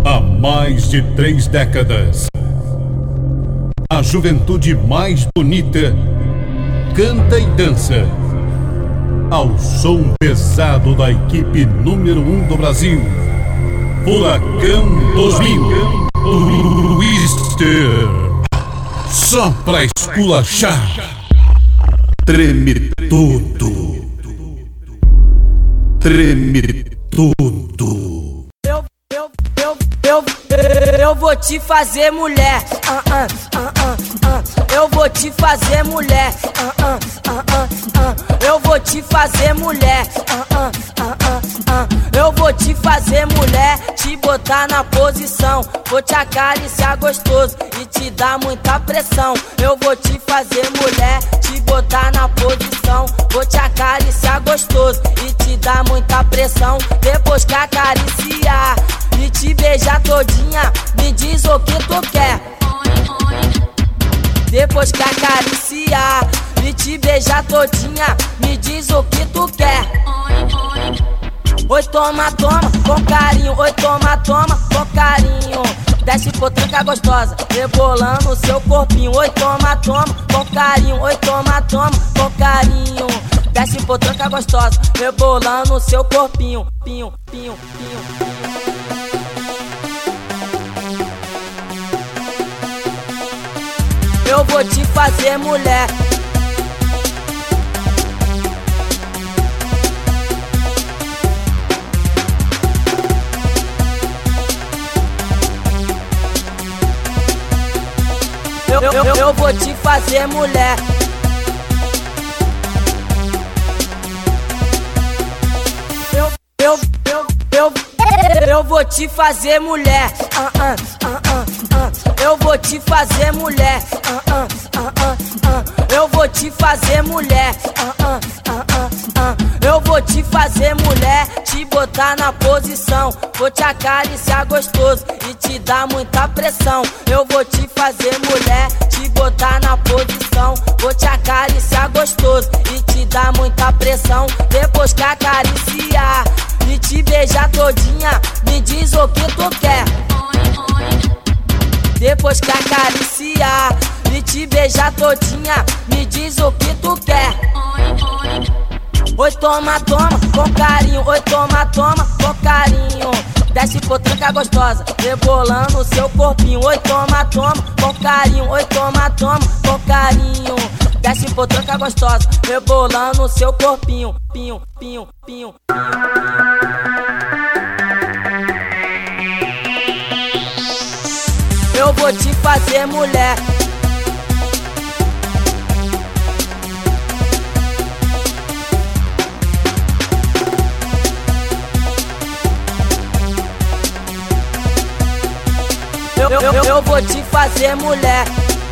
Há mais de 3 décadas, a juventude mais bonita canta e dança ao som pesado da equipe número 1 do Brasil, Furacão 2000, Twister. Só pra esculachar, treme tudo, treme tudo. Eu vou te fazer mulher, eu vou te fazer mulher, eu vou te fazer mulher, eu vou te fazer mulher, te botar na posição, vou te acariciar gostoso e te dar muita pressão. Eu vou te fazer mulher, te botar na posição, vou te acariciar gostoso e te dar muita pressão. Depois que acariciar e te beijar todinha, me diz o que tu quer. Depois que acariciar e te beijar todinha, me diz o que tu quer. Oi, toma, toma, com carinho. Oi, toma, toma, com carinho. Desce potranca gostosa, rebolando o seu corpinho. Oi, toma, toma, com carinho. Oi, toma, toma, com carinho. Desce potranca gostosa, rebolando o seu corpinho. Pinho, pinho, pinho. Eu vou te fazer mulher. Eu vou te fazer mulher. Eu vou te fazer mulher. Eu vou te fazer mulher. Eu vou te fazer mulher. Eu vou te fazer mulher, te botar na posição, vou te acariciar gostoso e te dar muita pressão. Eu vou te fazer mulher, te botar na posição, vou te acariciar gostoso e te dar muita pressão. Depois que acariciar e te beijar todinha, me diz o que tu quer. Depois que acariciar e te beijar todinha, me diz o que tu quer. Oi, toma, toma, com carinho. Oi, toma, toma, com carinho. Desce potranca gostosa, rebolando o seu corpinho. Oi, toma, toma, com carinho. Oi, toma, toma, com carinho. Desce potranca gostosa, rebolando o seu corpinho. Pinho, pinho, pinho. Eu vou te fazer mulher. Eu vou te fazer mulher.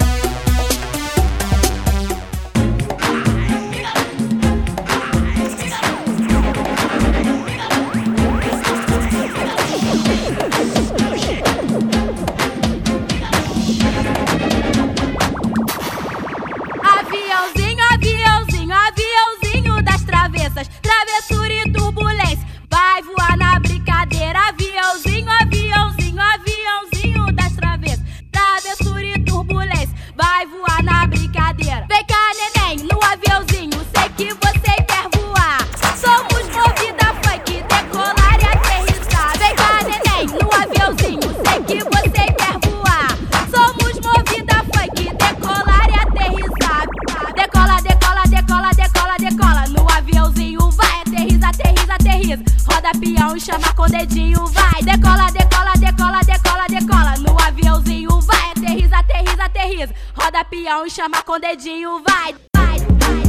Aviãozinho, aviãozinho, aviãozinho das travessas, travessura e turbulência, vai voar na brincadeira. Aviãozinho, aviãozinho, aviãozinho das travessas, travessura e turbulência, vai voar na brincadeira. Vem cá, neném, no aviãozinho, sei que você quer voar. Somos movida funk, decolar e aterrissar. Vem cá, neném, no aviãozinho, sei que você quer voar. Somos movida funk, decolar e aterrissar. Decola, decola, decola, decola, decola. No aviãozinho vai, aterrissa, aterrissa, aterrissa. Roda peão e chama com o dedinho, vai. Decola, decola, decola, decola, decola. No aviãozinho vai, aterrissa, aterrissa, aterrissa. Roda peão e chama com o dedinho, vai. Vai, vai.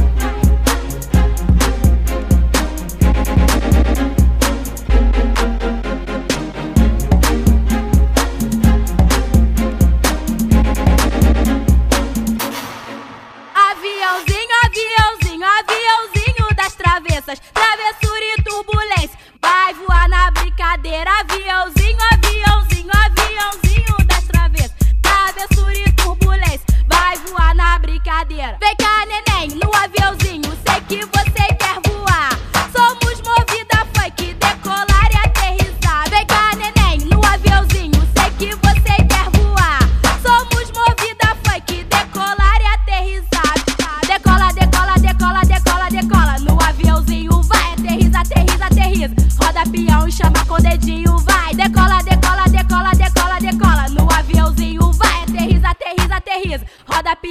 Aviãozinho, aviãozinho, aviãozinho das travessas, travessura e turbulência, vai voar na brincadeira. Aviãozinho, aviãozinho, aviãozinho das travessas, travessura e turbulência, vai voar na brincadeira. Vem cá, neném.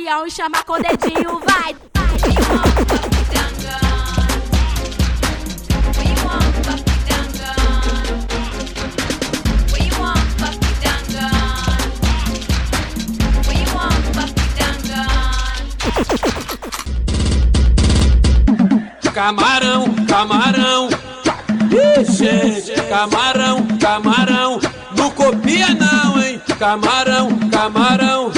avião e chama com o dedinho, vai. Camarão, camarão, gente, camarão, camarão, não copia não, hein? Camarão, camarão,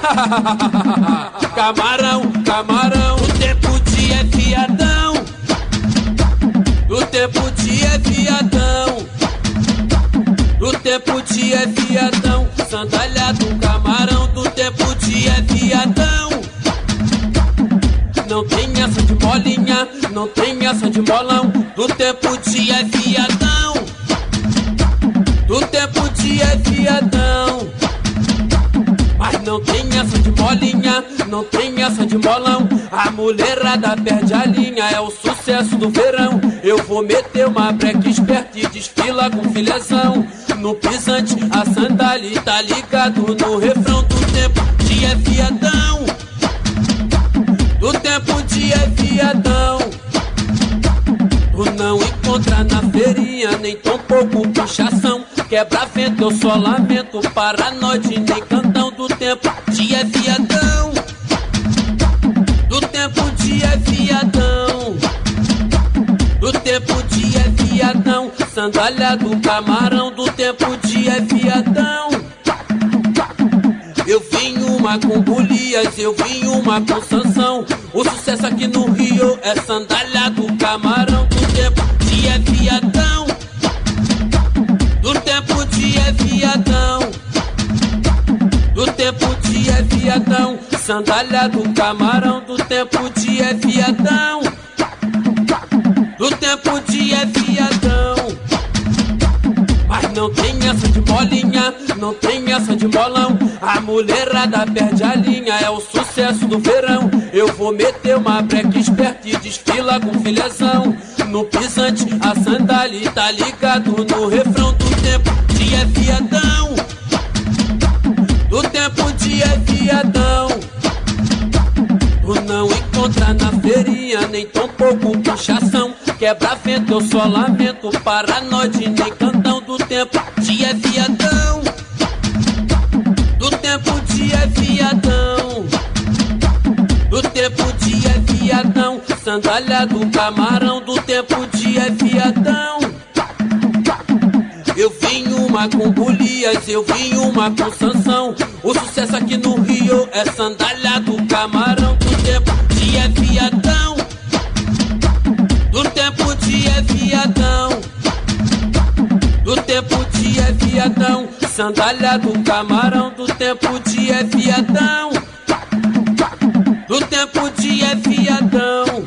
camarão, camarão. O tempo de é viadão, o tempo de é viadão, o tempo de é viadão. Sandália do camarão, do tempo de é viadão. Não tem essa de bolinha, não tem essa de bolão. Do tempo de é viadão, do tempo de é viadão. Mas não tem essa de bolinha, não tem essa de bolão. A mulherada perde a linha, é o sucesso do verão. Eu vou meter uma breca esperta e desfila com filezão. No pisante, a sandália tá ligado no refrão. Do tempo de é viadão, do tempo de é viadão. Tu não encontra na feirinha nem tão pouco puxação. Quebra-vento, eu só lamento, paranoide nem cantão. Do tempo de é viadão, do tempo de é viadão, do tempo de é viadão. Sandália do camarão, do tempo de é viadão. Eu vim uma com Golias, eu vim uma com Sansão. O sucesso aqui no Rio é sandália do camarão. Do tempo de é viadão, do tempo de é viadão, do tempo de é viadão. Sandália do camarão, do tempo de é viadão, do tempo de é viadão. Mas não tem essa de bolinha, não tem essa de bolão. A mulherada perde a linha, é o sucesso do verão. Eu vou meter uma breca esperta e desfila com filezão. No pisante, a sandália tá ligado no refrão. Do tempo de é viadão, do tempo de é viadão. Tu não encontra na feirinha nem tão pouco puxação. Quebra-vento, eu só lamento, paranoide nem cantão. Do tempo de é viadão, do tempo de é viadão, do tempo de é viadão. Sandália do camarão, do tempo de é viadão. Eu vim uma com Golias, eu vim uma com Sansão. O sucesso aqui no Rio é sandália do camarão. Do tempo de é viadão, do tempo de é viadão, do tempo de é viadão. Sandália do camarão, do tempo de é viadão, do tempo de é viadão.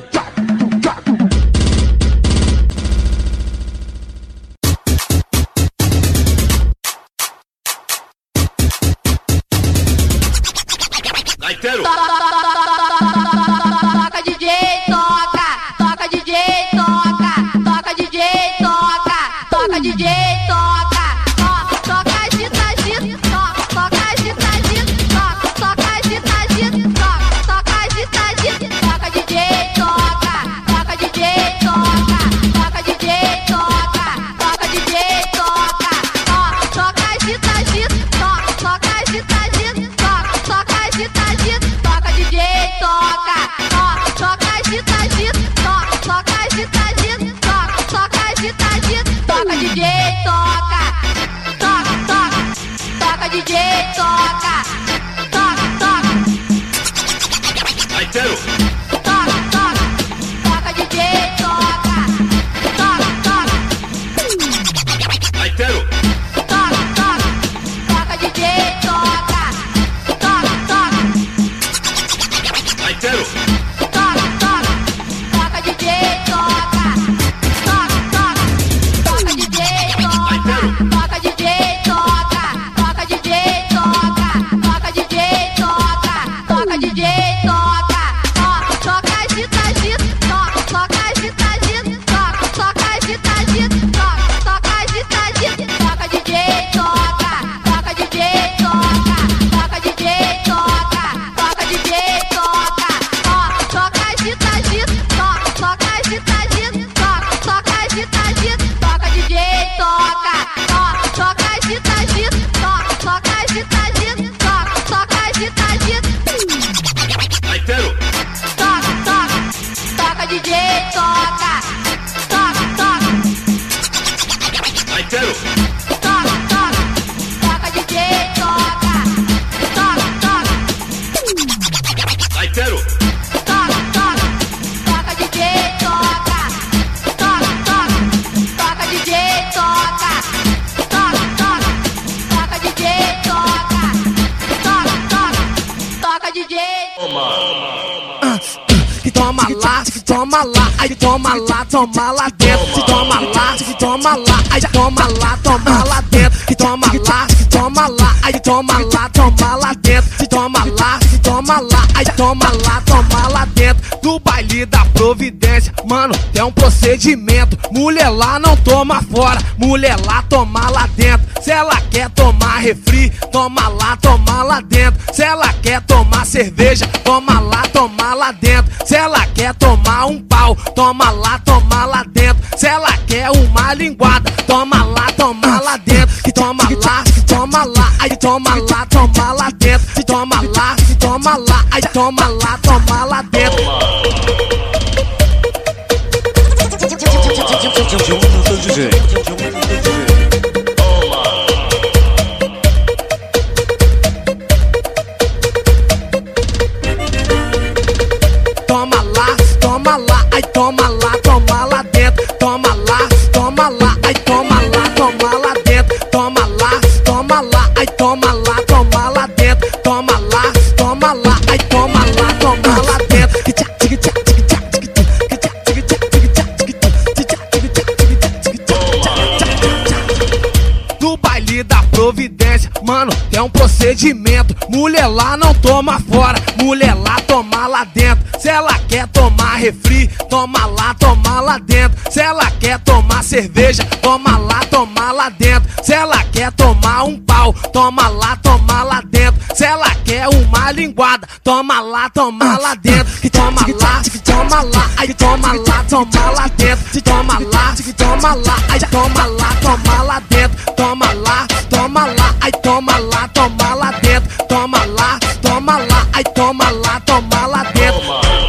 Gaiteiro! Toca DJ, toca, toca DJ, toca, toca DJ, toca, toca DJ, toca, toca agita, agita, toca agita, agita, toca agita, agita, toca agita, agita, toca DJ, toca, toca DJ, toca, toca DJ, toca, toca DJ, toca, toca agita, agita, toca agita, agita, toca agita, agita, toca DJ, toca, toca agita, agita, toca agita, agita, toca agita, agita, toca DJ, toca, toca DJ, toca, toca, Gaiteiro! toca DJ, toca, Gaiteiro! toca DJ, toca, Gaiteiro! toca DJ, toca, toca DJ, toca, toca DJ, toca, toca DJ, toca, toma lá, aí toma lá dentro. Se toma lá, aí toma lá dentro. Que toma lá, aí toma lá dentro. Se toma lá, aí toma lá dentro. Do baile da Providência, mano, tem um procedimento. Mulher lá não toma fora, mulher lá toma lá dentro. Se ela quer tomar refri, toma lá dentro. Se ela quer tomar cerveja, toma lá dentro. Se ela quer tomar um pau, toma lá dentro. Se ela quer uma linguada, toma lá dentro. Que toma lá, aí toma lá dentro. Se toma lá, aí toma lá dentro. Toma lá, aí toma lá dentro. Toma lá, aí toma lá dentro. Toma lá, aí toma lá dentro. Toma lá, aí toma lá dentro. Do baile da Providência, mano, tem um procedimento. Mulher lá não toma fora, mulher lá toma lá dentro. Se ela quer tomar refri, toma lá dentro. Se ela quer tomar cerveja, toma lá dentro. Se ela quer tomar um pau, toma lá dentro. Se ela quer uma linguada, toma lá dentro. Que toma lá, aí toma lá dentro. Se toma lá, aí toma lá dentro. Toma lá, aí toma lá dentro. Toma lá, aí toma lá dentro.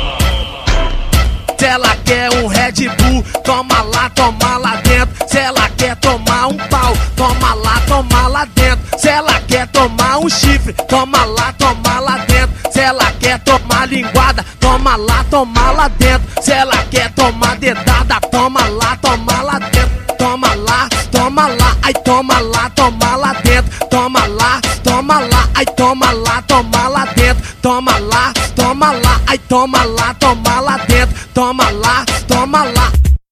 Se ela quer um Red Bull, toma lá dentro. Se ela quer tomar um pau, toma lá dentro. Se ela quer tomar um chifre, toma lá dentro. Se ela quer tomar linguada, toma lá dentro. Se ela quer tomar dedada, toma lá dentro. Toma lá, aí toma lá dentro. Toma lá, aí toma lá dentro. Toma lá, aí toma lá dentro. Toma lá.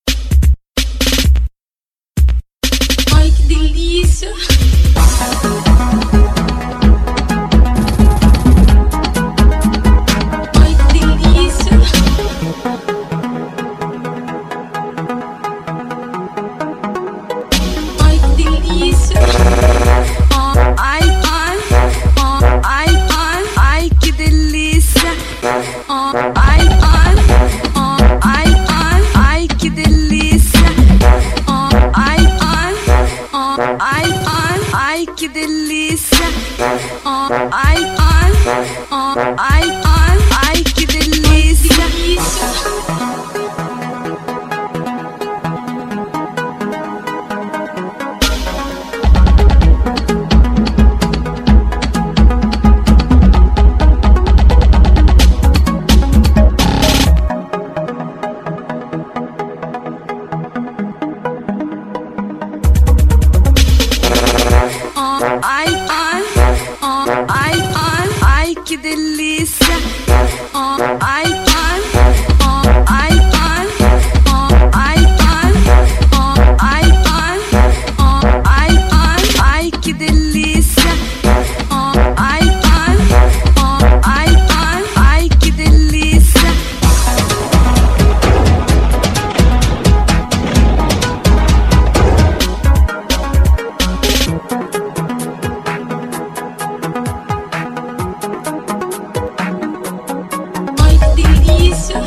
Ai, que delícia. Ai, que delícia. Ai, que delícia. Ai, que delícia. Ai, que delícia. Ai, que delícia. Ai, que delícia. Ai, que delícia. Ai, que delícia. Ai, que delícia. Ai, que delícia.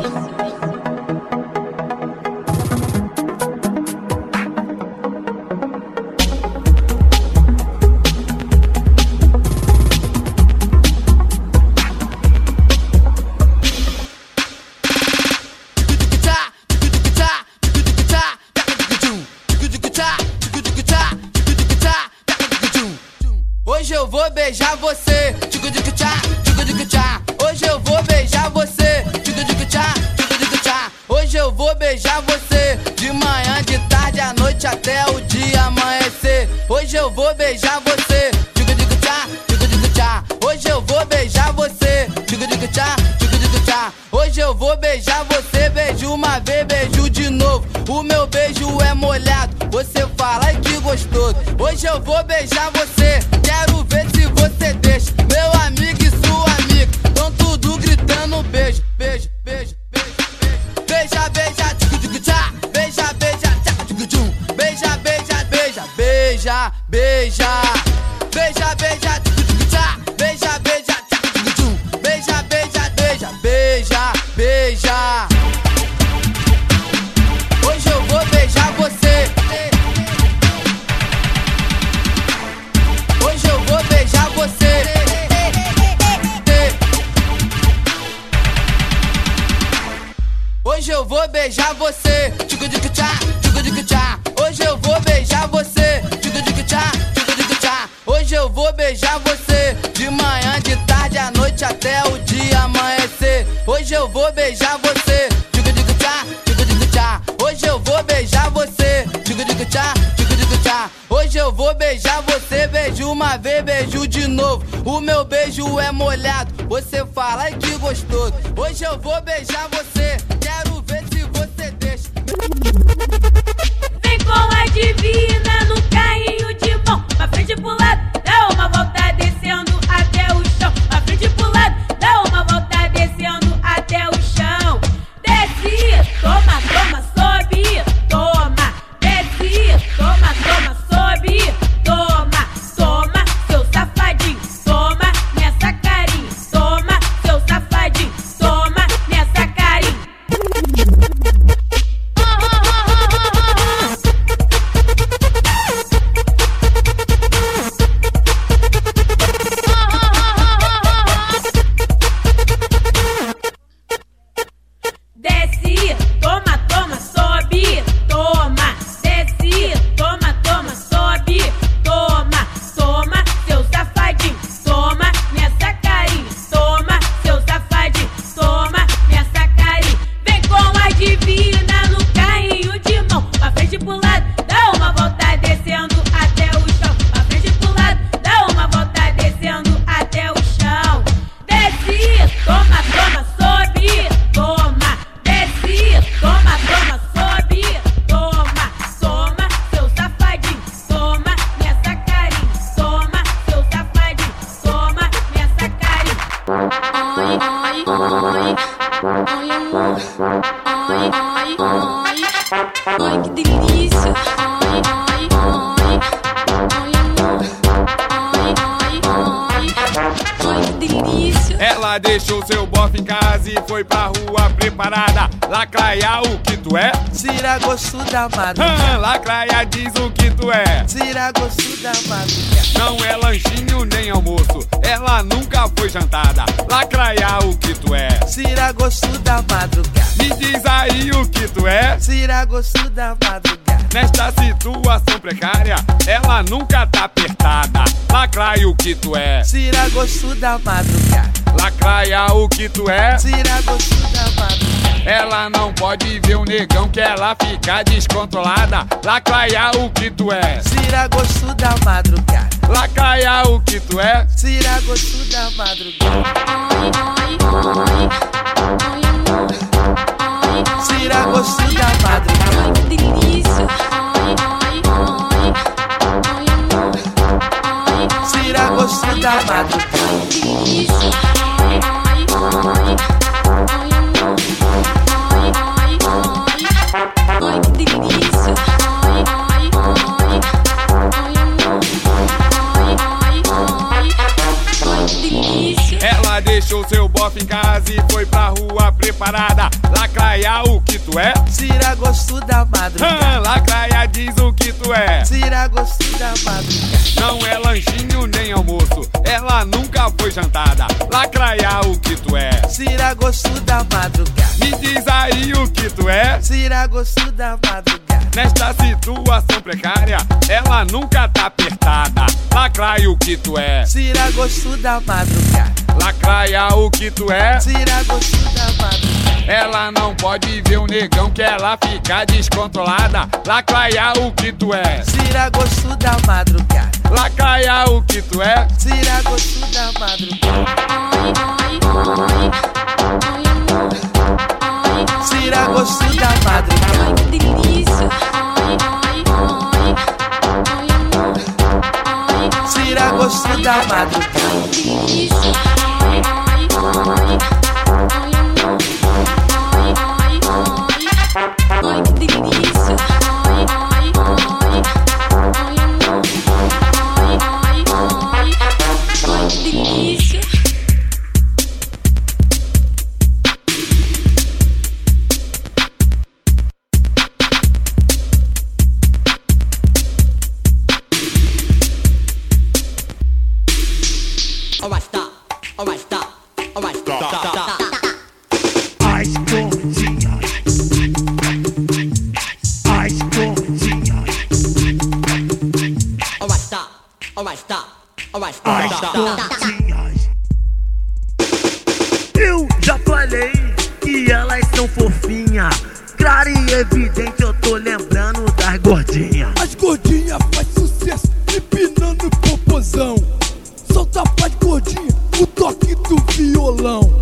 Hoje eu vou beijar você, tchucu-tchucu-tchá. Hoje eu vou beijar você, tchucu-tchucu-tchá. Hoje eu vou beijar você, de manhã, de tarde, à noite, até o dia amanhecer. Hoje eu vou beijar você, tchucu-tchucu-tchá. Hoje eu vou beijar você, tchucu-tchucu-tchá. Hoje eu vou beijar você, beijar. é molhado, você fala ai que gostoso. Hoje eu vou beijar você, quero ver se você deixa. Meu amigo e sua amiga, tão tudo gritando beijo, beijo, beijo, beijo, beijo. Beija, beija, tchá, beija, beija, tchá, beija, beija, beija, beija, beija, beija, beija, tchá, beija, beija, tchá, beija, beija, beija, beija, beija. Hoje eu vou beijar você. Hoje eu vou beijar você. Hoje eu vou beijar você. Tchucu-tchucu-tchá, tchucu-tchucu-tchá. Hoje eu vou beijar você. Tchucu-tchucu-tchá, tchucu-tchucu-tchá. Hoje eu vou beijar você. De manhã, de tarde, à noite até o dia amanhecer. Hoje eu vou beijar você. Tchucu-tchucu-tchá, tchucu-tchucu-tchá. Hoje eu vou beijar você. Tchucu-tchucu-tchá, tchucu-tchucu-tchá. Hoje eu vou beijar você. Beijo uma vez, beijo de novo. O meu beijo é molhado, você fala ai que gostoso. Hoje eu vou beijar você, quero ver se você deixa. Vem com a divina no carrinho de mão, pra frente e pro lado, dá uma volta descendo até o chão. Pra frente e pro lado, dá uma volta descendo até o chão. Desce, toma, toma, sobe, toma. Desce, toma, toma, sobe, toma. Toma, seu safadinho, toma nessa carinha. Toma, seu safadinho, toma nessa carinha. Desce, toma, toma, sobe, toma. Desce, toma, toma, sobe, toma. Toma, seu safadinho, toma nessa carinha. Toma, seu safadinho, toma nessa carinha. Vem com a divina no carrinho de mão, pra frente e pro lado, dá uma volta descendo até o chão. Pra frente e pro lado, dá uma volta descendo até o chão. Desce, toma, toma, sobe, toma. Desce, toma, toma, sobe, toma. Toma, seu safadinho, toma nessa carinha. Toma, seu safadinho, toma nessa carinha. Ai, ai, ai, ai, amor. Ai, ai, ai, ai, que delícia. Ai, ai, ai, ai, amor. Ai, ai, ai, ai, que delícia. Ela deixou seu bofe em casa e foi pra rua preparada. Lacraia o que tu é? Tira gosto da madrugada. Lacraia diz o que tu é. Tira gosto da madrugada. Não é lanchinho nem almoço, ela nunca foi jantada. Lacraia o que tu é? Tira gosto da madrugada. Me diz aí o que tu é? Tira gosto da madrugada. Nesta situação precária, ela nunca tá apertada. Lacraia o que tu é? Tira gosto da madrugada. Lacraia o que tu é? Tira gosto da madrugada. Ela não pode ver o negão que ela fica descontrolada. Lacraia o que tu é? Tira gosto da madrugada. Lacraia o que tu é? Tira gosto da madrugada. Ai, ai, ai, ai, amor. Ai, ai, Tira gosto da madrugada. ai, que delícia. Ai, ai, ai, ai, amor. Ai, ai, Tira gosto da madrugada. ai, que delícia. Ai, ai, ai, ai, amor. Ai, ai, ai, ai, que delícia. Ai, ai, ai, ai, amor. Ai, ai, ai, ai, que delícia. Ela deixou seu bofe em casa e foi pra rua preparada. Lacraia o que tu é? Tira gosto da madrugada. Lacraia diz o que tu é. Tira gosto da madrugada. Não é lanchinho nem almoço, ela nunca foi jantada. Lacraia o que tu é? Tira gosto da madrugada. Me diz aí o que tu é? Tira gosto da madrugada. Nesta situação precária, ela nunca tá apertada. Lacraia o que tu é? Tira gosto da madrugada. Lacraia o que tu é? Tira gosto da madrugada. Ela não pode ver o negão que ela fica descontrolada. Lacraia o que tu é? Tira gosto da madrugada. Lacraia o que tu é? Tira gosto da madrugada. Ai, ai, ai, ai, amor. Ai, ai, Tira gosto da madrugada. ai, que delícia. Ai, ai, gosto da madrugada. Ai, que delícia. Ai, que delícia. Alright, stop. Alright, stop. Alright, stop. As gordinhas. As gordinhas. Alright, stop. Alright, stop. Alright, stop. As gordinhas. Eu já falei que elas são fofinhas. Claro e evidente, eu tô lembrando das gordinhas. As gordinhas faz sucesso, empinando o popozão. Solta a paz gordinha, o toque do violão.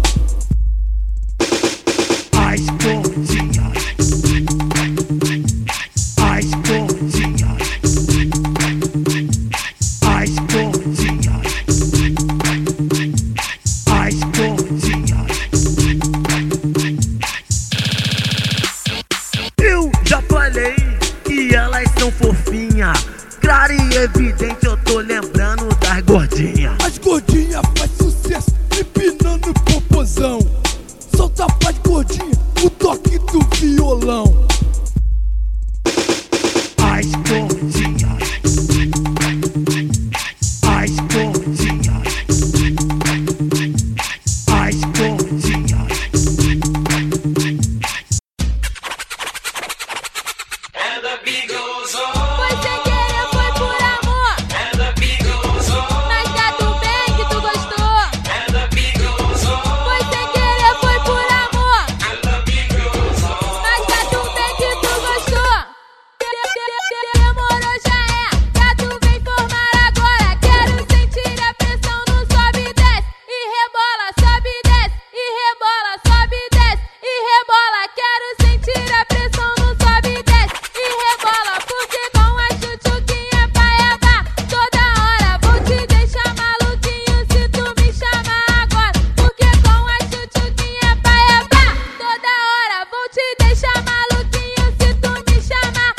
As gordinhas. As gordinhas. As gordinhas. As gordinhas. Eu já falei que elas são fofinhas. Claro e evidente, eu tô lembrando das gordinhas. As gordinhas faz sucesso, empinando o popozão. Solta a paz gordinha, o toque do violão. As gordinhas. As gordinhas. As gordinhas. Foi sem querer, foi por amor. Mas tá tudo bem que tu gostou. Foi sem querer, foi por amor. Mas tá tudo bem que tu gostou. Demorou, já é. Já tu vem formar agora. Quero sentir a pressão no sobe e desce. E rebola, sobe e desce. E rebola, sobe e desce. E rebola, quero sentir a pressão no sobe e desce. E rebola, porque com a chuchuquinha paiaba. Toda hora vou te deixar maluquinho se tu me chamar agora. Porque com a chuchuquinha paiaba. Toda hora vou te deixar maluquinho se tu me chamar.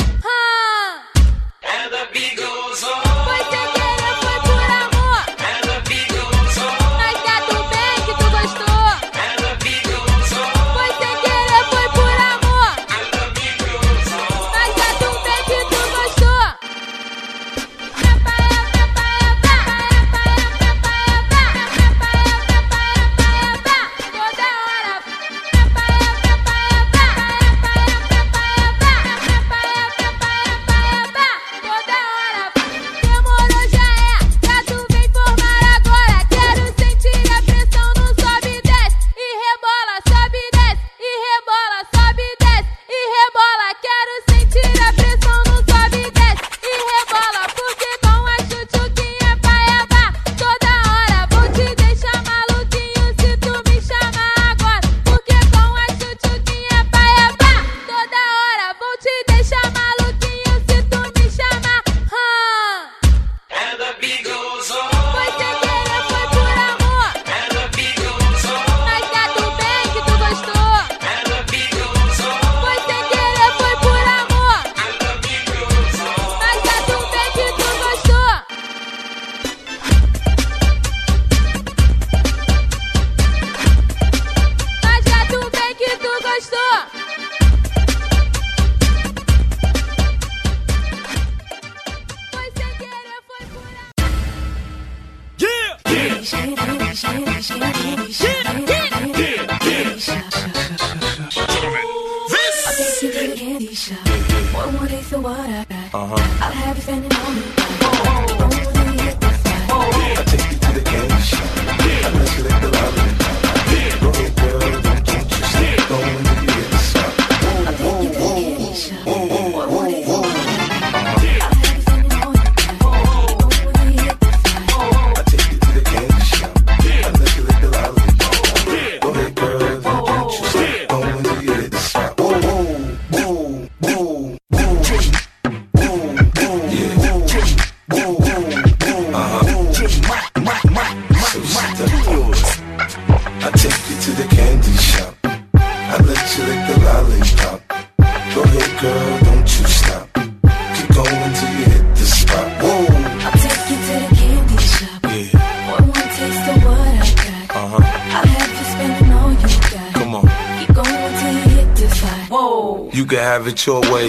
Foi sem querer, foi por amor. Mas tá tudo bem que tu gostou. Foi sem querer, foi por amor. Mas tá tudo bem que tu gostou. Toda hora. Toda hora. Demorou, já é. Já tu vem formar agora. Quero sentir a pressão no sobe e desce. E rebola, sobe e desce. E rebola, sobe e desce. E rebola, quero sentir a pressão no sobe e desce. E rebola, porque com a chuchuquinha paiaba. Toda hora vou te deixar maluquinho se tu me chamar agora. Porque com a chuchuquinha paiaba. Toda hora vou te deixar maluquinho se tu me chamar. Foi sem querer, foi por amor. Mas tá tudo bem que tu gostou. Foi sem querer, foi por amor. Mas tá tudo bem que tu gostou. Mas tá tudo bem que tu gostou. Foi sem querer, foi por amor. One more day, so what I got? I'll have you spending all your time. Only hit the spot. I take you to the candy shop. I let you lick the lollipop. Go ahead, girl, don't you stop. Go and do the other side. I'll take you to the candy shop. One more day, so what I got? I'll have you spending all your time. Only hit the spot. I take you to the candy shop. I let you lick the lollipop. Go ahead, girl, don't you stop. Go and do the other side. Whoa, whoa, whoa, whoa, whoa, whoa, whoa, yeah, whoa, whoa, whoa. can have it your way.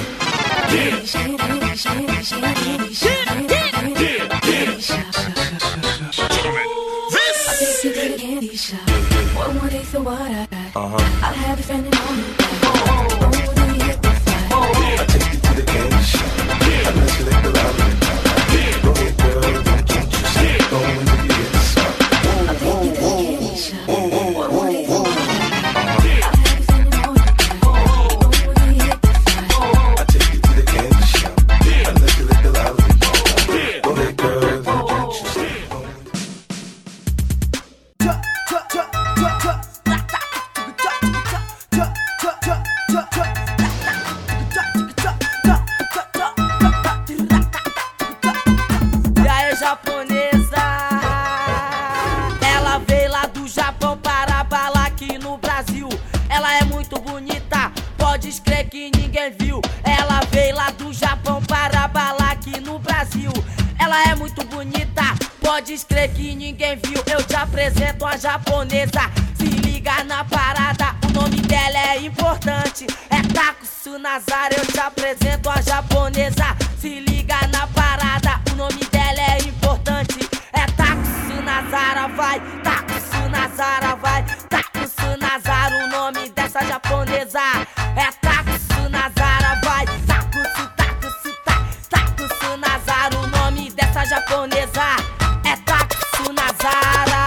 One more day for what I got. I'll have you spending all your time. Don't wanna hit the fire. I take you to the candy shop. I let you lick the lollipop. Go ahead, girl, don't you stop. Go into the hit the spot. I'll take you to the candy shop. One more day for what I got. I'll have you spending all your time. Don't wanna hit the fire. I take you to the candy shop. I let you lick the lollipop. Go ahead, girl, don't you stop. E aí, japonesa? Ela veio lá do Japão para balar aqui no Brasil. Ela é muito bonita, pode crer que ninguém viu. Ela veio lá do Japão para balar aqui no Brasil. Ela é muito bonita, pode crer que ninguém viu. Eu te apresento a japonesa, se liga na parada, o nome dela é importante, é Taku Sunazara. Eu te apresento a japonesa, se liga na parada, o nome dela é importante, é Taku Sunazara. Vai, Taku Sunazara, vai, Taku Sunazara, o nome dessa japonesa é Taku Sunazara. Vai, Taku Sunazara, o nome dessa japonesa é Taku Sunazara.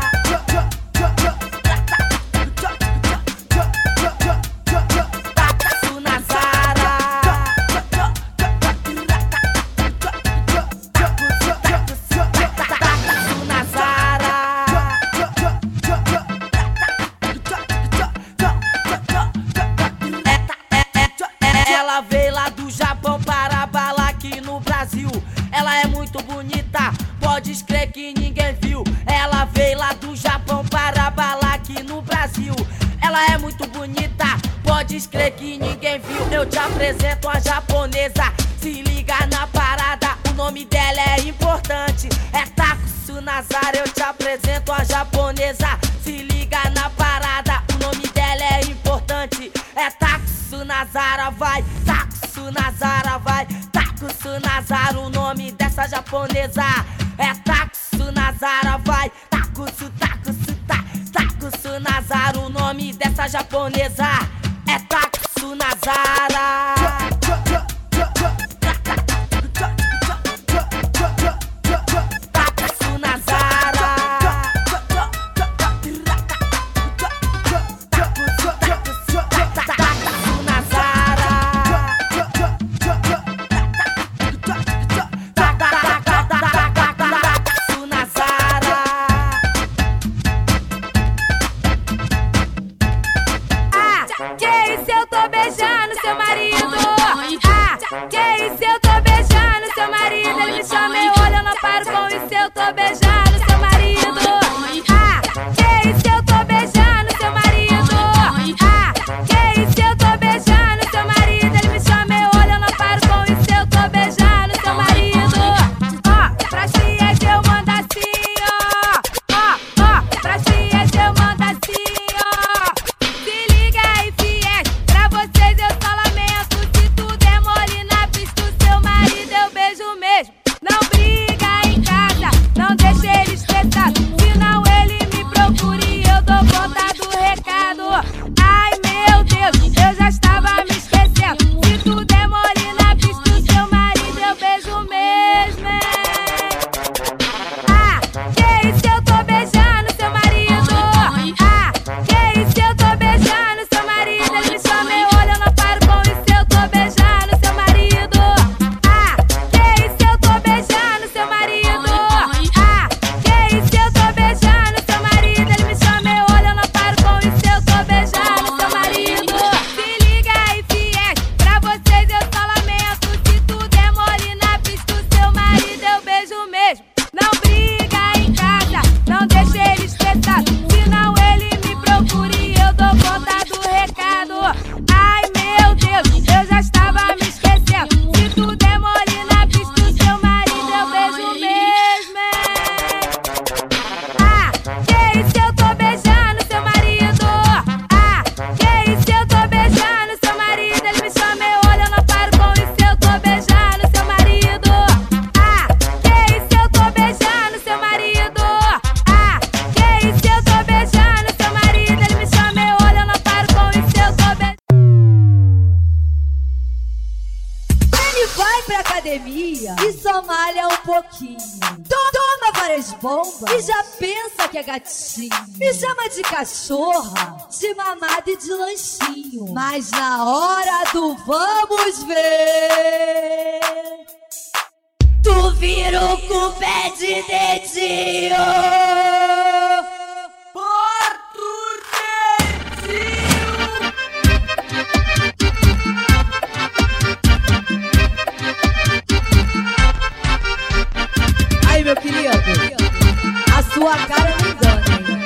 Ela veio lá do Japão para balar aqui no Brasil. Ela é muito bonita, pode crer que ninguém viu. Ela veio lá do Japão para balar aqui no Brasil. Ela é muito bonita, pode crer que ninguém viu. Eu te apresento a japonesa, se liga na parada, o nome dela é importante, é Taku Sunazara. Eu te apresento a japonesa, se liga na parada, o nome dela é importante, é Taku Sunazara. Vai, Taku Sunazara, vai, Taku Sunazara, o nome dessa japonesa é Taku Sunazara. Vai, Taku Sunazara, o nome dessa japonesa é Taku Sunazara. Que isso eu tô beijando seu marido? Ah, que isso eu tô beijando seu marido? Ele me chama e olha, eu não paro com isso, eu tô beijando seu marido. Ah, que isso eu tô beijando seu marido? Ah, que isso eu tô beijando seu marido? Ele me chama e olha, eu não paro com isso, eu tô beijando seu marido. Ó, pras fiéis eu mando assim, ó, pras fiéis eu mando assim, ó. Se liga aí, fiéis, pra vocês eu só lamento. Se tu demole na pista, o seu marido eu beijo mesmo. Não briga em casa, não deixa ele estressado, senão ele me procura e eu dou conta do recado. Ai meu Deus, eu já estava me esquecendo. Se tu demole na pista, o seu marido eu beijo mesmo, hein? Ah, que isso eu tô beijando seu marido? Ah, que isso eu tô beijando seu marido? Ele me chama e olha, eu não paro com isso, eu tô beijando seu marido. Ah, que isso eu tô beijando seu marido? Ah, que isso eu tô beijando seu marido? Ele me chama e olha, eu não paro com isso, eu tô beijando seu marido. Se liga aí, fiéis, pra vocês eu só lamento. Se tu demole na pista, o seu marido eu beijo mesmo. Não briga em casa, Toma várias bombas e já pensa que é gatinho. Me chama de cachorra, de mamada e de lanchinho. Mas na hora do vamos ver, tu vira com o pé de dedinho. Aí, meu querido, a sua cara me engana, hein?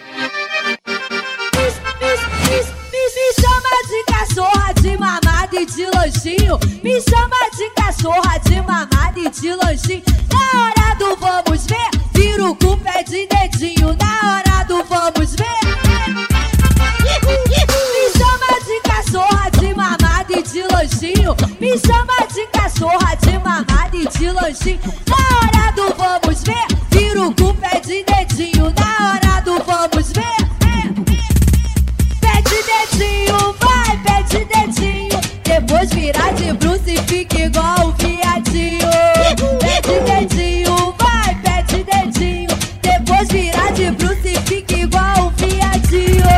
Me chama de cachorra, de mamada e de lanchinho. Me chama de cachorra, de mamada e de lanchinho. Na hora do vamos ver, viro com o pé de dedinho. Na hora do vamos ver, me chama de cachorra, de mamada e de lanchinho. Me chama de cachorra, de mamada e de lanchinho. Na hora do vamos ver, viro com o pé de dedinho. Na hora do vamos ver, pé de dedinho, vai, pé de dedinho. Depois virar de bruxa e fica igual um viadinho. Pé de dedinho, vai, pé de dedinho. Depois virar de bruxa e fica igual um viadinho.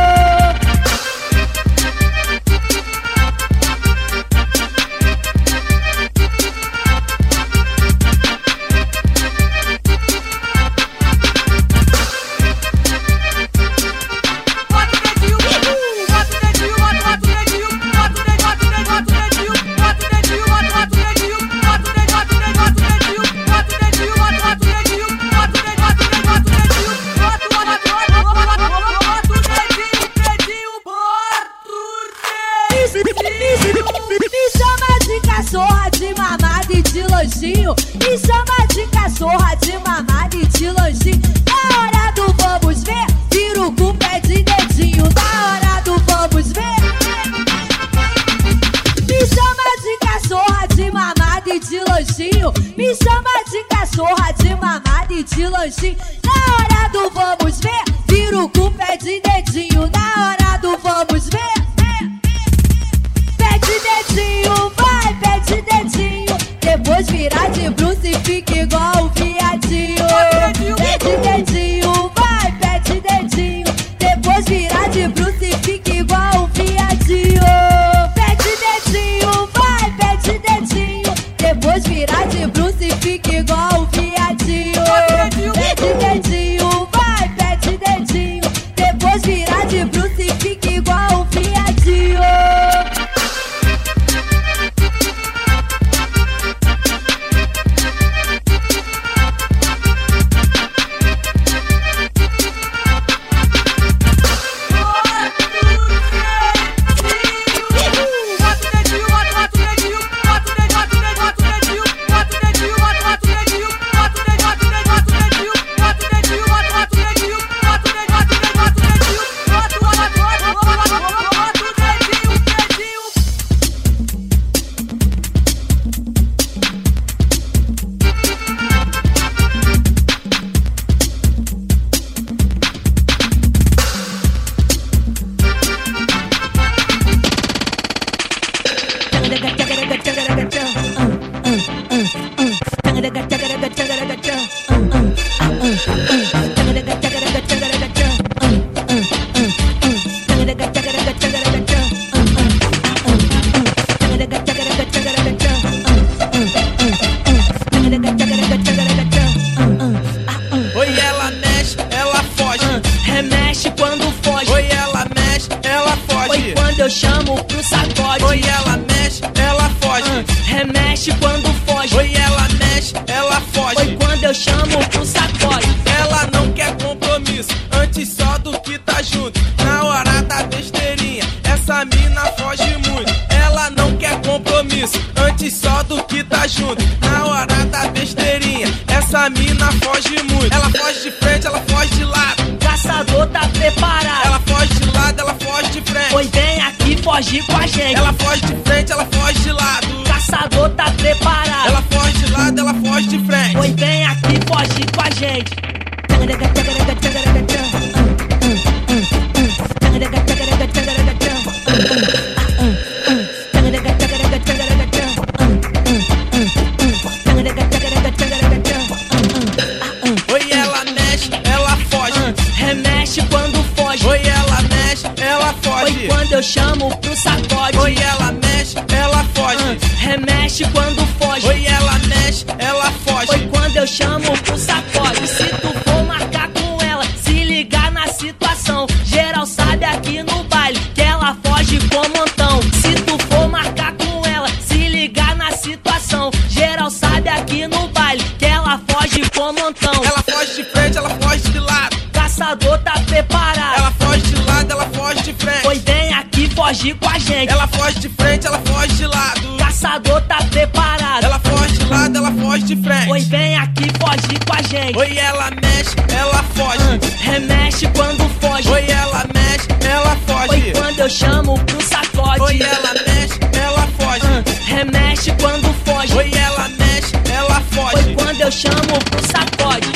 Me chama de cachorra, de mamada e de lanchinho. Na hora do vamos ver, viro com o pé de dedinho. Na hora do vamos ver, me chama de cachorra, de mamada e de lanchinho. Me chama de cachorra, de mamada e de lanchinho. Na hora do vamos ver, viro com o pé de dedinho. Na hora do vamos ver, pé de dedinho, vai, pé de dedinho. Depois virar de bruxa e fica igual um viadinho. Pé de dedinho, vai, pé de dedinho. Depois virar de bruxa e fica igual um viadinho. Pé de dedinho, vai, pé de dedinho. Depois virar de bruxa e fica igual um viadinho. Pé de dedinho, vai, pé de dedinho. Depois virar de bruxa e fica igual um viadinho. Oi, ela mexe, ela foge. Remexe quando foge. Oi, ela mexe, ela foge. Oi, quando eu chamo pro sacode. Oi, ela mexe, ela foge. Remexe quando foge. Oi, ela mexe, ela foge. Oi, quando eu chamo pro sacode. Ela não quer compromisso, antes só do que tá junto. Na hora da besteirinha, essa mina foge muito. Ela não quer compromisso, antes só do que tá junto. Na hora da besteirinha, essa mina foge muito. Ela foge de frente, ela foge de lado. Caçador tá preparado. Ela foge de lado, ela foge de frente. Oi, vem aqui fugir com a gente. Ela foge de frente, ela foge de lado. Caçador tá preparado. Ela foge de lado, ela foge de frente. Oi, vem aqui fugir com a gente. eu chamo pro sacode. Oi, ela mexe, ela foge. Remexe quando foge. Oi, ela mexe, ela foge. Oi, quando eu chamo pro sacode. Se tu for marcar com ela, se ligar na situação. Geral sabe aqui no baile que ela foge com montão. Se tu for marcar com ela, se ligar na situação. Geral sabe aqui no baile que ela foge com montão. Ela foge de frente, ela foge de lado. Caçador tá preparado. Ela foge de lado, ela foge de frente. Oi, vem aqui foge com a gente. Ela foge de frente, ela foge de lado. Caçador tá preparado. Ela foge de lado, ela foge de frente. Oi, vem aqui foge com a gente. Oi, ela mexe, ela foge. Remexe quando foge. Oi, ela mexe, ela foge. Oi, quando eu chamo pro sacode. Oi, ela mexe, ela foge. Remexe quando foge. Oi, ela mexe, ela foge. Oi, quando eu chamo pro sacode.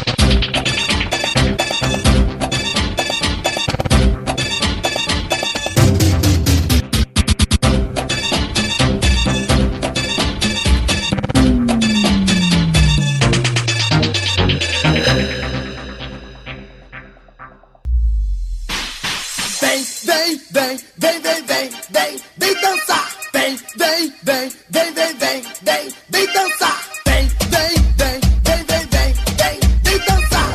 Vem dançar. Vem dançar. Vem dançar.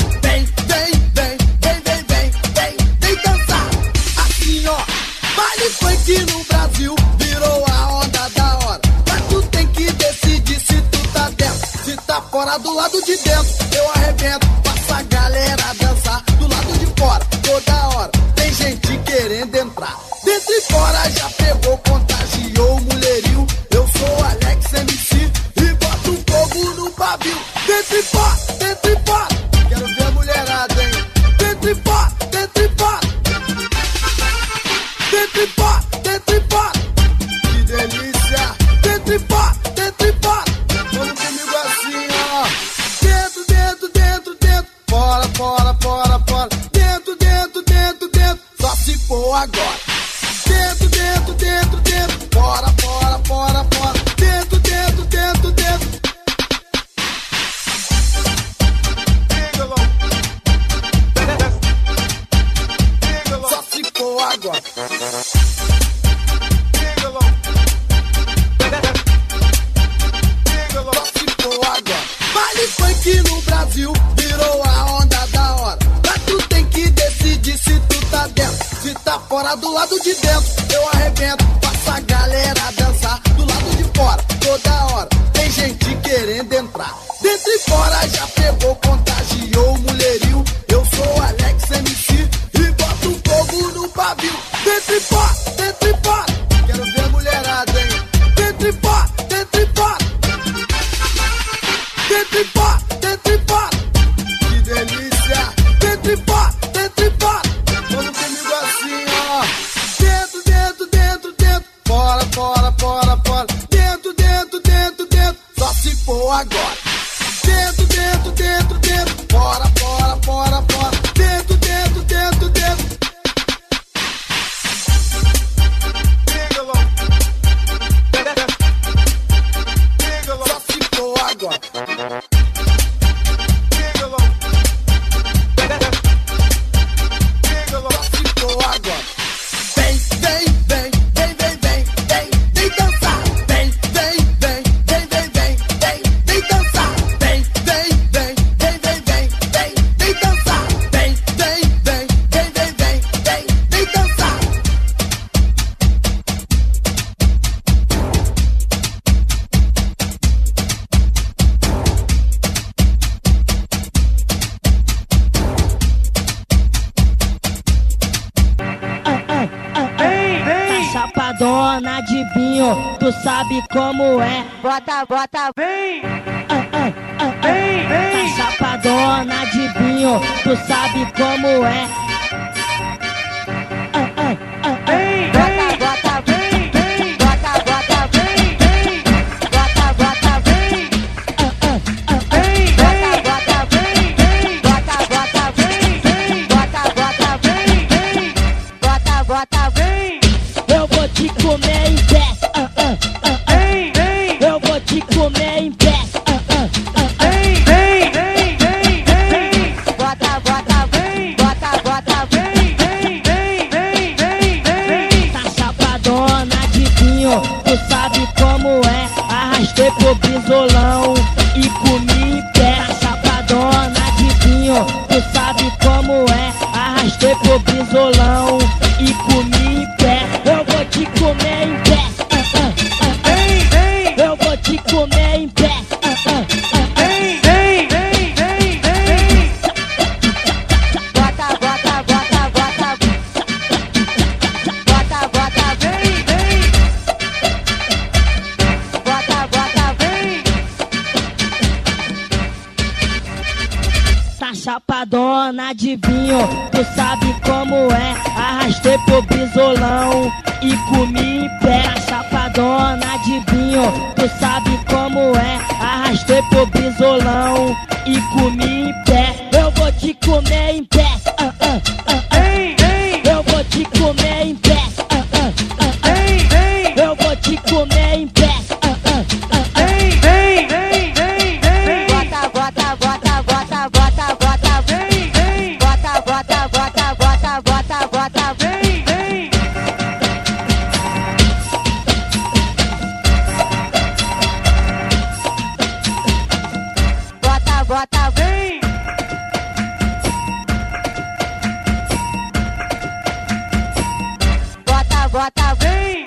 Vem dançar. Assim ó, baile funk no Brasil virou a onda da hora. Mas tu tem que decidir se tu tá dentro, se tá fora. Do lado de dentro eu arrebento, faço a galera dançar. Do lado de fora, toda hora tem gente querendo entrar. Dentro e fora já pegou, contagiou o mulherio. Eu sou Alex MC e boto fogo no pavio. Dentro e fora, quero ver a mulherada, hein? Dentro e fora, dentro e fora. Dentro e fora, que delícia. Dentro e fora, vamos comigo assim, ó. Dentro, fora. Dentro, só se for agora. Dentro, fora. Dentro. Só se for agora. Só se for agora. Baile funk no Brasil virou a onda da hora. Mas tu tem que decidir se tu tá dentro, se tá fora. Do lado de dentro eu arrebento, faço a galera dançar. Do lado de fora, toda hora tem gente querendo entrar. Dentro e fora já pegou, contagiou o mulherio. Eu sou Alex MC e boto fogo no pavio. Dentro e fora, quero ver a mulherada, hein? Dentro e fora. Dentro e fora, que delícia. Dentro e fora, vamos comigo assim, ó. Dentro, fora. Dentro, só se for agora. Dentro, fora. Dentro. Só se for agora. Chapadona de vinho, tu sabe como é. Bota, vem. Tá chapadona de vinho, tu sabe como é. bota, vem. Bota, vem. Bota, vem. Bota, vem. Bota, vem. Eu vou te comer em pé. Eu vou te comer em pé. Bota, vem. Bota, tu sabe como é. Arrastei pro bisolão e comi em pé. Eu vou te comer em pé. Eu vou te comer em pé. Bota, bota, bota, bota. Bota, bota, vem, vem. Bota, bota, vem. Tá chapadona de vinho, tu sabe como é. Arrastei pro bisolão e comi em pé. Tá chapadona de vinho, tu sabe como é. Arrastei pro bisolão e comi em pé. Eu vou te comer em pé. Eu vou te comer em pé. Eu vou te comer em pé. Bota, bota, bota, bota, bota, bota, vem, vem. Bota, bota, bota, bota, bota, bota, vem, vem. Bota, bota, vem. Bota, bota, vem.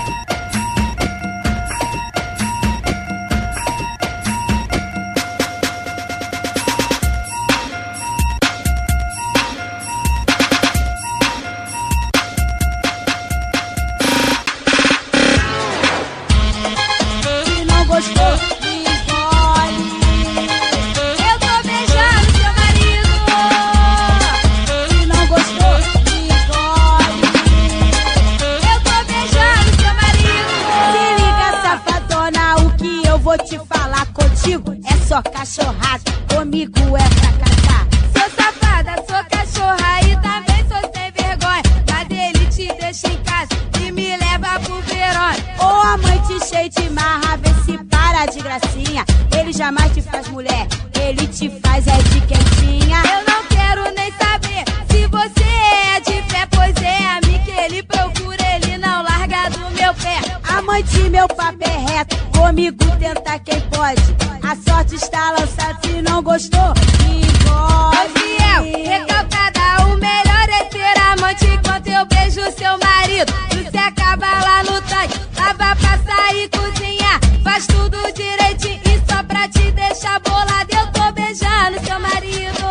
Se não gostou, me engole. Eu tô beijando seu marido. Se não gostou, me engole. Eu tô beijando seu marido. Se liga, safadona, o que eu vou te falar contigo é só cachorrada, comigo é pra catar. Sou safada, sou cachorra e também sou sem vergonha. Mas ele te deixa em casa e me leva pro Verônica. Ô amante cheio de marra, vê se para de gracinha. Ele jamais te faz mulher, ele te faz é de quentinha. Eu não quero nem saber se você é de fé, pois é a mim que ele procura, ele não larga do meu pé. Amante, meu papo é reto, comigo tenta quem pode. A sorte está lançada, se não gostou, me engole. Ô fiel, recalcada, o melhor é ter amante enquanto eu beijo seu marido. Você acaba lá no tanque, lava pra sair, cozinhar, faz tudo direitinho e só pra te deixar bolada. Eu tô beijando seu marido.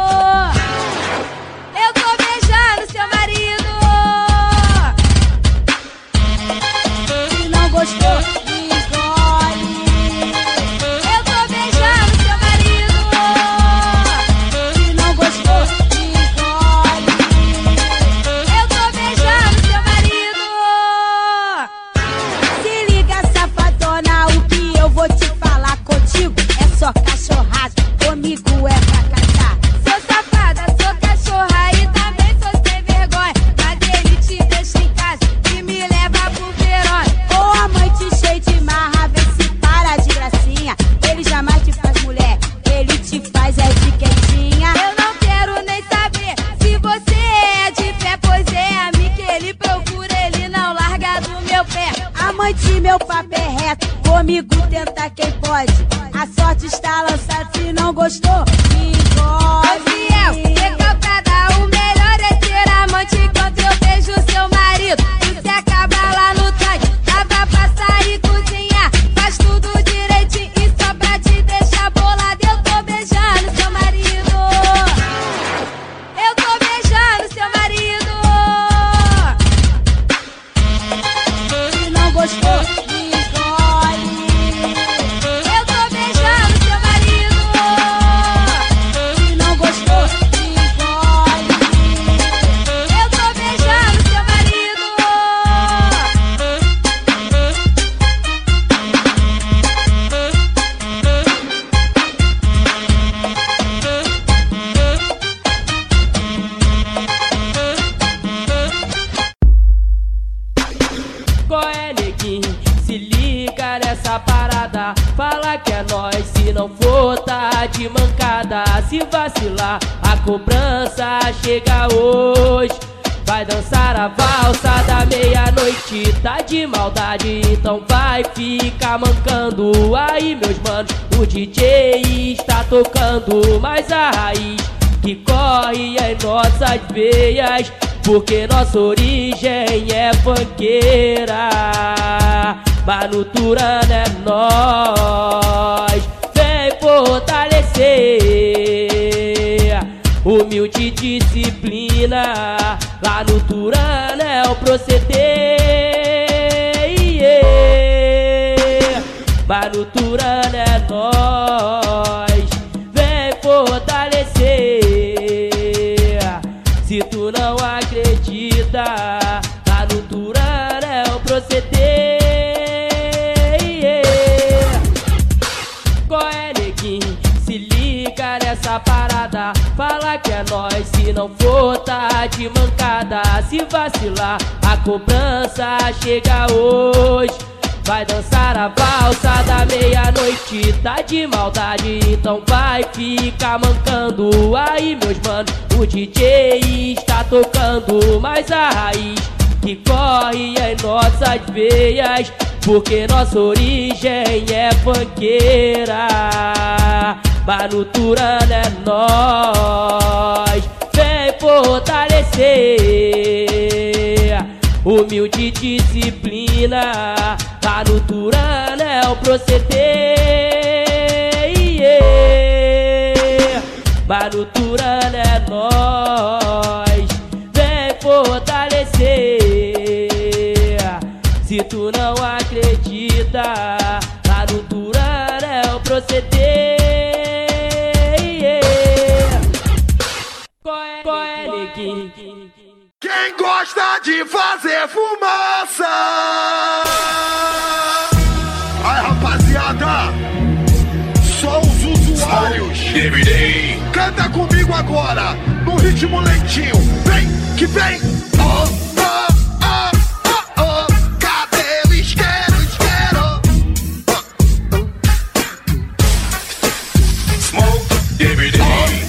Eu tô beijando seu marido. Se não gostou, me engole. Eu tô beijando seu marido. Se não gostou, me engole. Eu tô beijando seu marido. Se liga, safadona, o que eu vou te falar contigo é só cachorrada, comigo é pra catar. Sou safada, sou cachorra e também sou sem vergonha. Mas ele te deixa em casa e me leva pro Verônica. Ô amante cheio de marra, vê se para de gracinha. Ele jamais te faz mulher, ele te faz é de quentinha. Eu não quero nem saber se você é de fé, pois é a mim que ele procura, ele não larga do meu pé. Amante, meu papo é reto, comigo tenta quem pode. A sorte está lançada, se não gostou, me engole. Ô fiel, recalcada, o melhor é ter amante enquanto eu beijo seu marido. Você acaba lá no tanque, lava pra sair, cozinhar, faz tudo direitinho e só pra te deixar bolada. Eu tô beijando seu marido. Eu tô beijando seu marido. Se não gostou, me engole. Eu tô beijando seu marido. Se não gostou, me engole. Eu tô beijando seu marido. Qual é, neguinho? Se liga nessa parada. Fala que é nós, se não for tá de mancada. Se vacilar, a cobrança chega hoje. Vai dançar a valsa da meia-noite. Tá de maldade, então vai ficar mancando. Aí, meus manos, o DJ está tocando, mas a raiz que corre em nossas veias, porque nossa origem é funkeira. Mas no Turano é nós, vem fortalecer humilde disciplina. Lá no Turano é o proceder, mas no Turano é nós, vem fortalecer. Se tu não acredita, lá no Turano é o proceder. Qual é, neguinho? Se liga nessa parada, fala que é nós, se não for tá de mancada. Se vacilar, a cobrança chega hoje. Vai dançar a valsa da meia-noite, tá de maldade, então vai ficar mancando. Aí meus mano, o DJ está tocando, mas a raiz que corre em nossas veias, porque nossa origem é funkeira. Mas no Turano é nós, vem fortalecer humilde disciplina. Lá no Turano é o proceder, mas no Turano é nós, vem fortalecer. Se tu não acredita, lá no Turano é o proceder. Qual é, neguinho? Quem gosta de fazer fumaça? Ai, rapaziada, só os usuários. Canta comigo agora, no ritmo lentinho. Vem, que vem. Oh, oh, oh, oh, oh. Cadê o isqueiro, isqueiro? Smoke every day.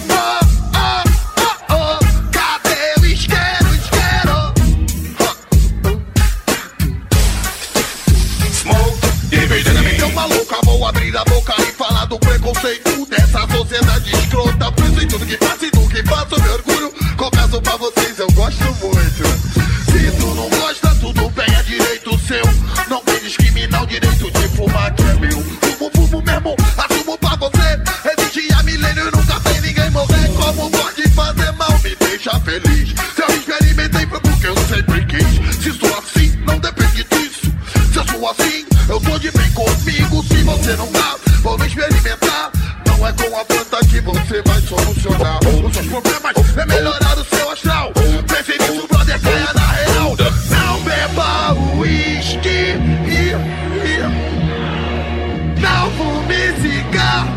Vou abrir a boca e falar do preconceito dessa sociedade escrota. Preso em tudo que faço e do que faço, meu orgulho. Confesso pra vocês, eu gosto muito. Se tu não gosta, tudo bem, é direito seu. Não tem discriminar o direito de fumar, que é meu. Fumo, fumo mesmo, assumo pra você. Existe há milênio e nunca tem ninguém morrer. Como pode fazer mal, me deixa feliz. Se eu experimentei foi porque eu sempre quis. Se sou assim, não depende disso. Se eu sou assim, eu tô de bem comigo. Se você não tá, vamos experimentar. Não é com a planta que você vai solucionar os seus problemas, é melhorar o seu astral. Pense nisso, brother, caia na real. Não beba uísque, não fume cigarro.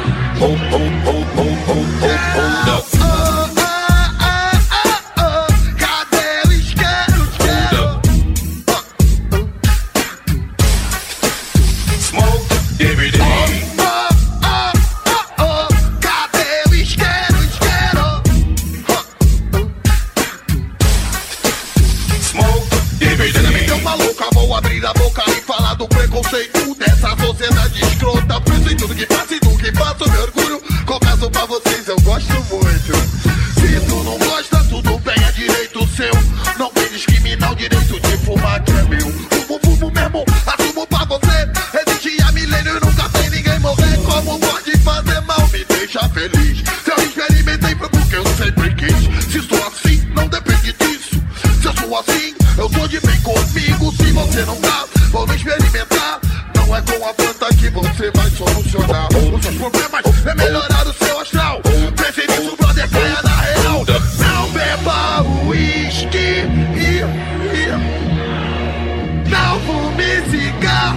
Vou abrir a boca e falar do preconceito dessa sociedade escrota. Preso em tudo que faço e do que faço, meu orgulho. Confesso pra vocês, eu gosto muito. Se tu não gosta, tudo bem, é direito seu. Não tem discriminar o direito de fumar, que é meu. Fumo, fumo mesmo, assumo pra você. Existe há milênio e nunca tem ninguém morrer. Como pode fazer mal, me deixa feliz. Se eu experimentei foi porque eu sempre quis. Se sou assim, não depende disso. Se eu sou assim, eu tô de bem comigo. Se você não tá, vamos experimentar. Não é com a planta que você vai solucionar os seus problemas, é melhorar o seu astral. Pense nisso, brother, caia na real. Não beba uísque, não fume cigarro.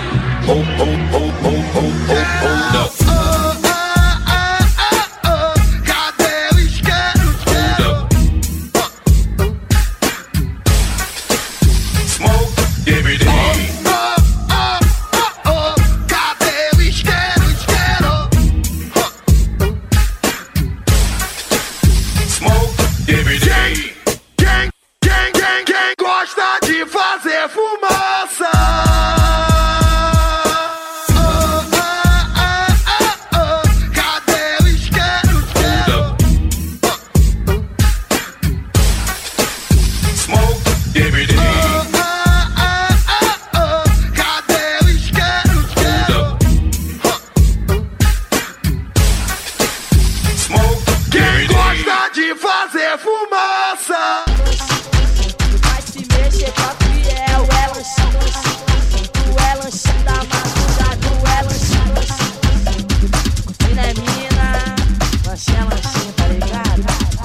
Cadê o isqueiro, isqueiro? Smoke every day. Quem gosta de fazer fumaça? Cadê o isqueiro, isqueiro? fazer fumaça. Vai se mexer com a fiel, é lanchinho, tu é lanchinho da madrugada, tu é lanchinho. Mina é mina, lanchinho é lanchinho, tá ligado?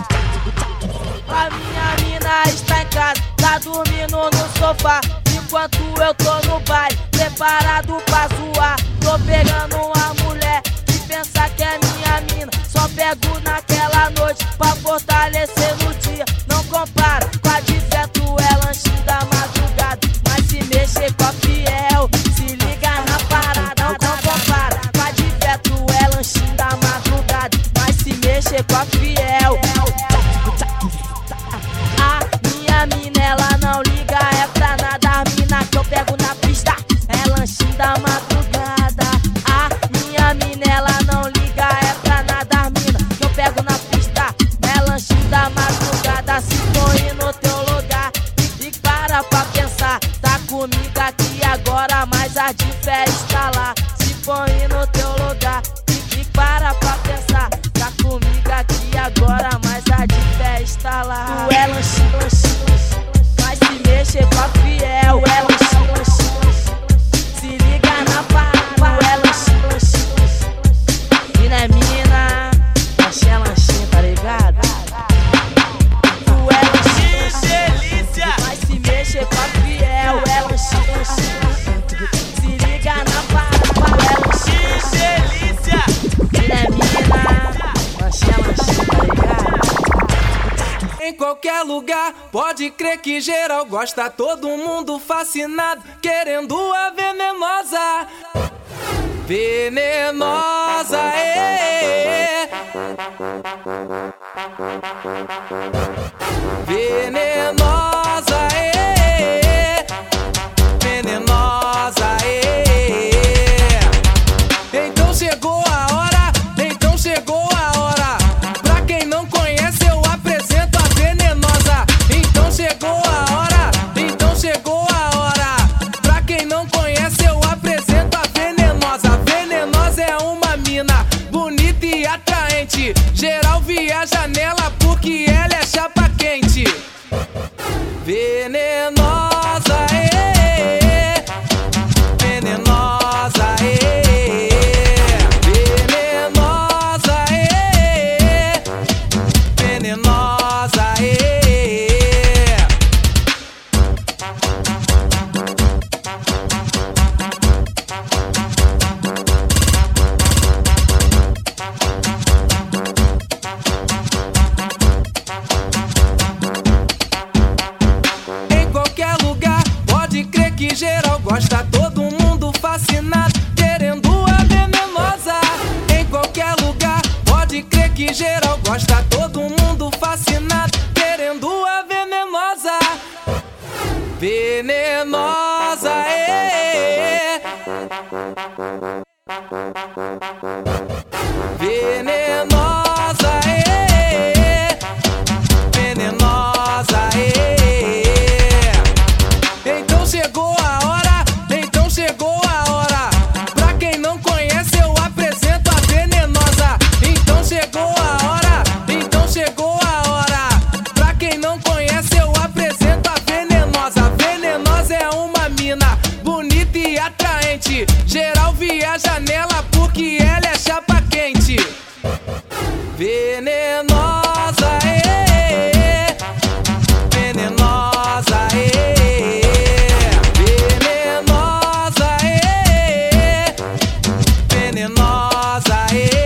A minha mina está em casa, tá dormindo no sofá, enquanto eu tô no baile, preparado pra zoar. Tô pegando uma mulher que pensa que é minha mina, só pego naquela noite pra fortalecer no dia. Não compara com a de fé, tu é lanchinho da madrugada, mas se mexer com a fiel, se liga na parada. Não compara com a de fé, tu é lanchinho da madrugada, mas se mexer com a fiel. A minha mina, ela não liga, é pra nada. A mina que eu pego na pista é lanchinho da madrugada. A minha mina, ela não liga, é pra nada. A mina que eu pego na pista é lanchinho da madrugada. Se põe no teu lugar e para pra pensar, tá comigo aqui agora, mas a de fé está lá. Se põe no teu lugar e para pra pensar, tá comigo aqui agora, mas a de fé está lá. Tu é lanchinho, lanchinho, mas se mexer com a fiel, é lanchinho, lanchinho. Se liga na parada, tu é lanchinho, lanchinho. Mina é mina, lanchinho é lanchinho, tá ligado? Tu é lanchinho, lanchinho, mas se mexer com a fiel, é lanchinho, lanchinho. Se liga na parada, tu é lanchinho, lanchinho. Mina é mina, lanchinho é lanchinho, tá ligado? Em qualquer lugar, pode crer que geral gosta, todo mundo fascinado, querendo a venenosa. Venenosa, venenosa, venenosa, Então chegou a hora, então chegou a hora. Pra quem não conhece, eu apresento a venenosa. Então chegou a hora, então chegou a hora. Pra quem não conhece, eu apresento a venenosa. Venenosa é uma mina bonita e atraente, geral viaja nela porque ela é chapa quente. Venenosa, venenosa, venenosa, venenosa, Em qualquer lugar, pode crer que geral gosta, todo mundo fascinado, querendo a venenosa. Em qualquer lugar, pode crer que geral gosta, todo mundo fascinado, querendo a venenosa. Venenosa, venenosa, venenosa, Então chegou a hora, então chegou a hora. Pra quem não conhece, eu apresento a venenosa. Então chegou a hora, então chegou a hora. Pra quem não conhece, eu apresento a venenosa. Venenosa é uma mina bonita e atraente, geral viaja nela porque ela é chapa quente. Venenosa, venenosa, venenosa, venenosa,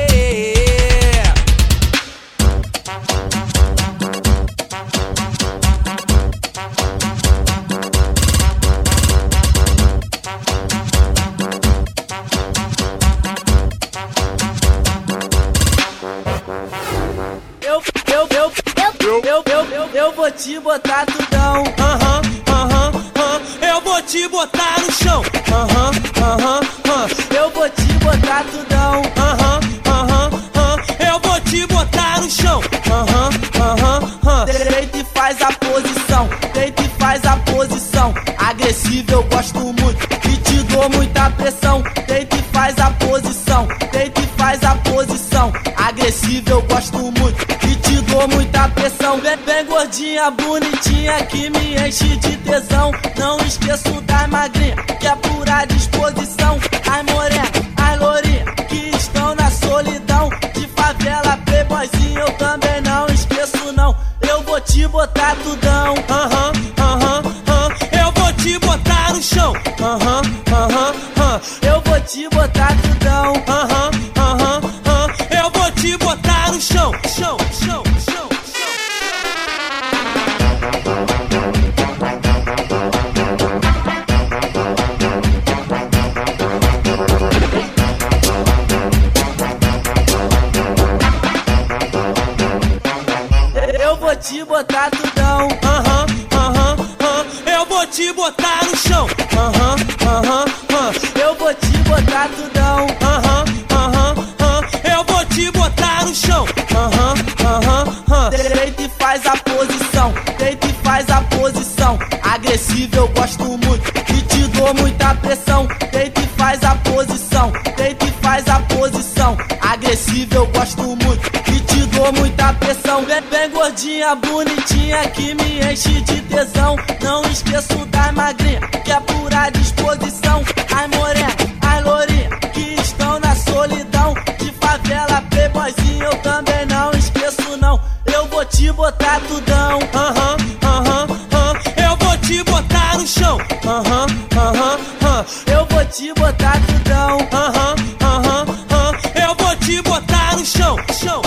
Eu vou te botar tudão. Eu vou te botar no chão. Eu vou te botar tudão. Eu vou te botar no chão. Deita e faz a posição, deita e faz a posição. Agressivo eu gosto muito e te dou muita pressão. Deita e faz a posição, deita e faz a posição. Agressivo eu gosto muito e te dou muita pressão. Vem gordinha, bonitinha, que me enche de tesão. Não esqueço das magrinhas, que é pura disposição. As morenas, as lourinhas, que estão na solidão. De favela, playboyzinho, eu também não esqueço não. Eu vou te botar tudão, eu vou te botar no chão, eu vou te botar tudão, eu vou te botar no chão, chão. Eu vou te botar tudão, eu vou te botar no chão, eu vou te botar tudão, eu vou te botar no chão, deita e faz a posição, deita e faz a posição. Agressivo eu gosto muito e te dou muita pressão. Deita e faz a posição, deita e faz a posição. Agressivo eu gosto muito e te dou muita pressão. Vem gordinha, bonitinha, que me enche de tesão. Não esqueço das magrinhas, que é pura disposição. As morenas, as lourinhas, que estão na solidão. De favela, playboyzinho, eu também não esqueço não. Eu vou te botar tudão, eu vou te botar no chão, eu vou te botar tudão, eu vou te botar no chão, chão.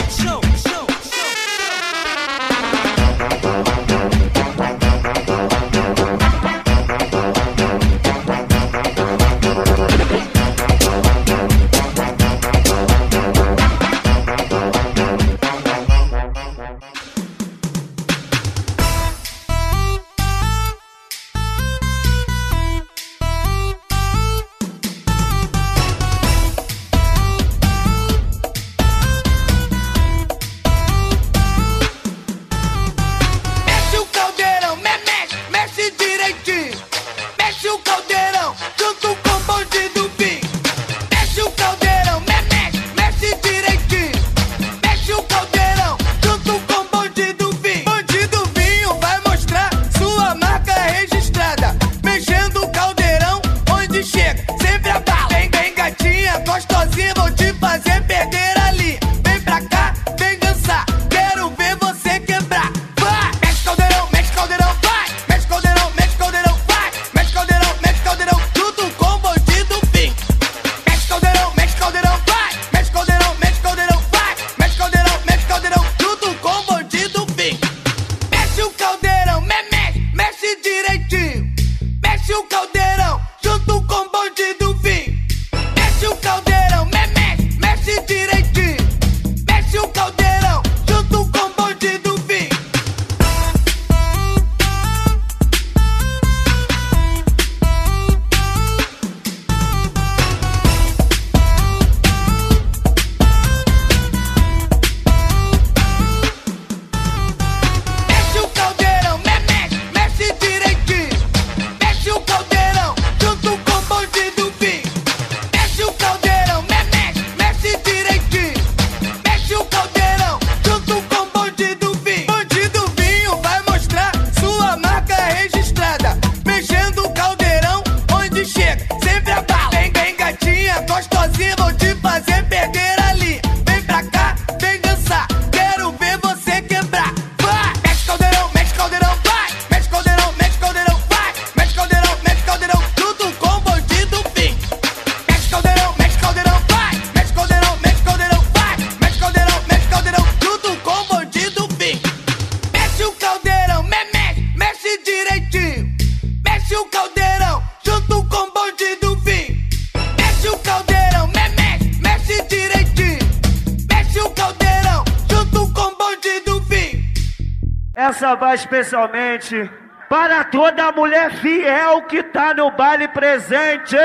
Essa vai especialmente para toda mulher fiel que tá no baile presente.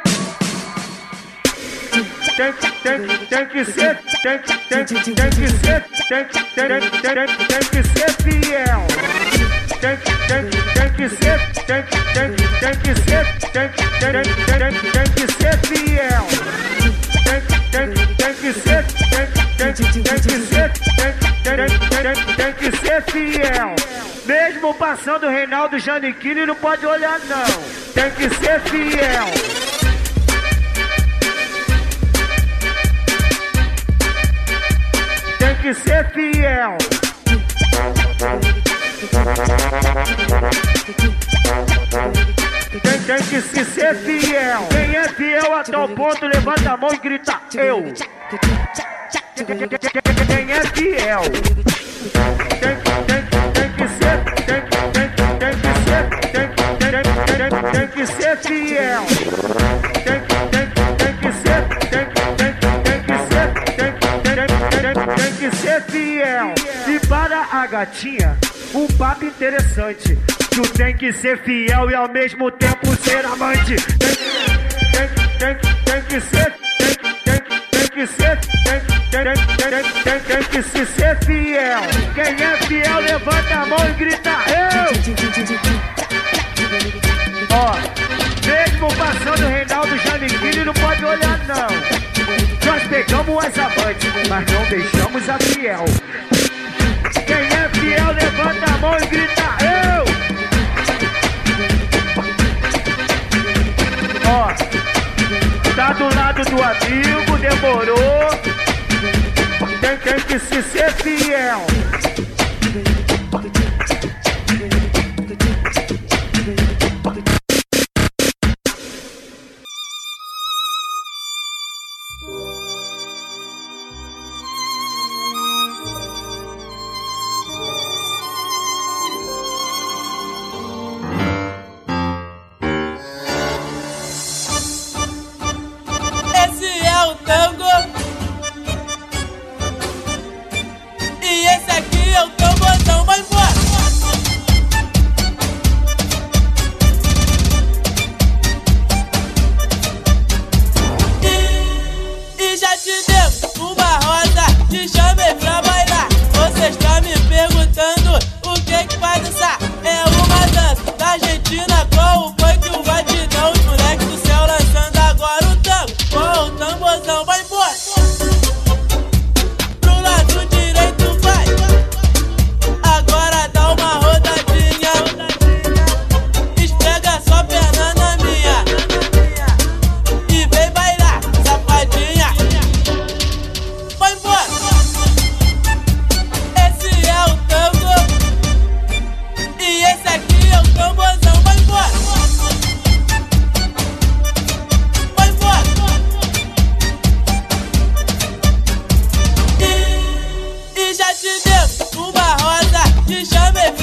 Tem que ser fiel. Tem que ser fiel. Tem que ser fiel. fiel. Mesmo passando o Reinaldo Giannichini, não pode olhar não. Tem que ser fiel. Tem que ser fiel. Tem que ser fiel. Quem é fiel a tal ponto, levanta a mão e grita eu. Quem é fiel? Tem que ser fiel. Tem que ser fiel. E para a gatinha, um papo interessante. Tu tem que ser fiel e ao mesmo tempo ser amante. Tem que ser fiel. Quem é fiel levanta a mão e grita eu. Ó, mesmo passando o Reinaldo Giannichini, não pode olhar não. Nós pegamos as amantes, mas não deixamos a fiel. Quem é fiel levanta a mão e grita eu. Ó, tá do lado do amigo, demorou. Tem que ser fiel. Esse é o tango. E esse aqui é o tambozão, vai embora. E já te demos uma rosa, te chamei pra bailar. Você está me perguntando o que vai dançar. É uma dança da Argentina com o funk e o batidão. Os moleques do céu lançando agora o tango. Com o tambozão, vai embora. Pro lado direito vai. Agora dá uma rodadinha. Esfrega sua perna na minha. E vem bailar, safadinha. Vai embora. Esse é o tango. E esse aqui é o tambozão. Vai embora. Vai embora. E já te demos uma rosa, te chamei